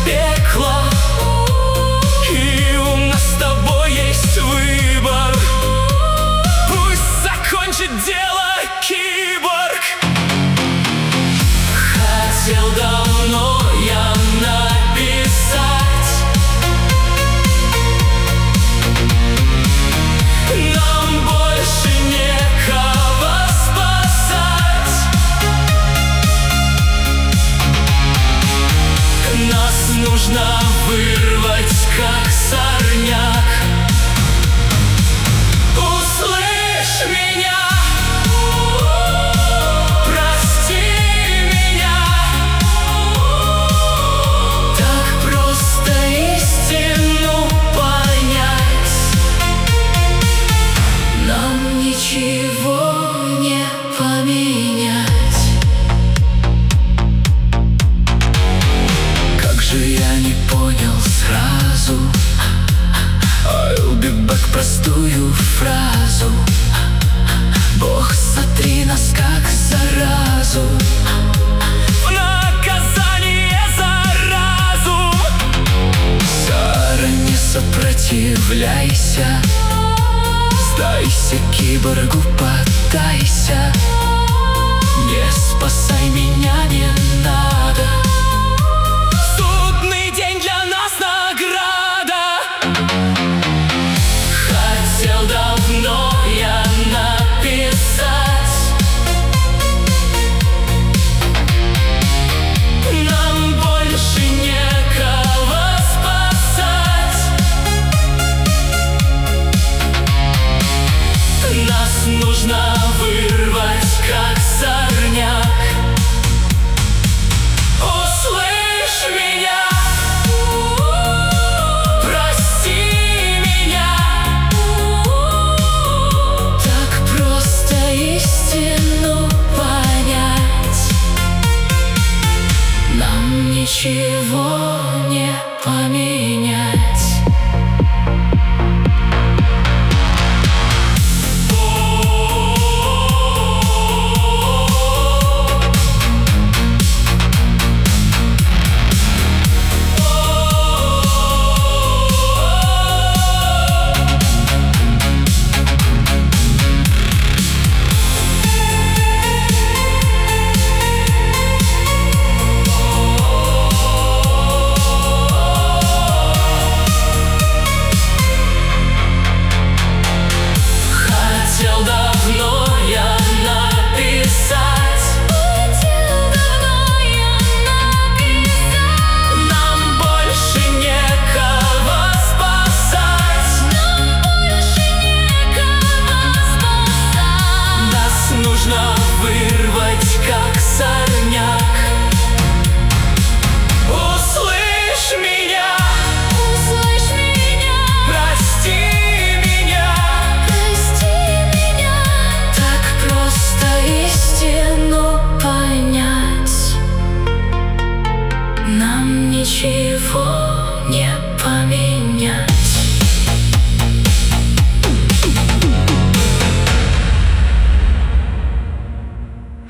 пекло, и у нас с тобой есть выбор. Пусть закончит дело киборг. Хотел давно я написать: нам больше некого спасать. Нас нужно вырвать, как сорняк. Услышь меня, прости меня. Так просто истину понять. Нам ничего не поменять. Как же я не понял сразу I'll be back, простую фразу. Бог, сотри нас, как заразу, в наказание за разум. Сара, не сопротивляйся, сдайся киборгу, поддайся. Не спасай меня, не надо. Судный день для нас награда. Хотел давно я написать: нам больше некого спасать. Нас нужно вырвать, как сорняк. Услышь меня, прости меня. Так просто истину понять. Нам ничего не поменять. Нужно вырвать, как сорняк. Услышь меня, прости меня. Так просто истину понять. Нам ничего не поменять.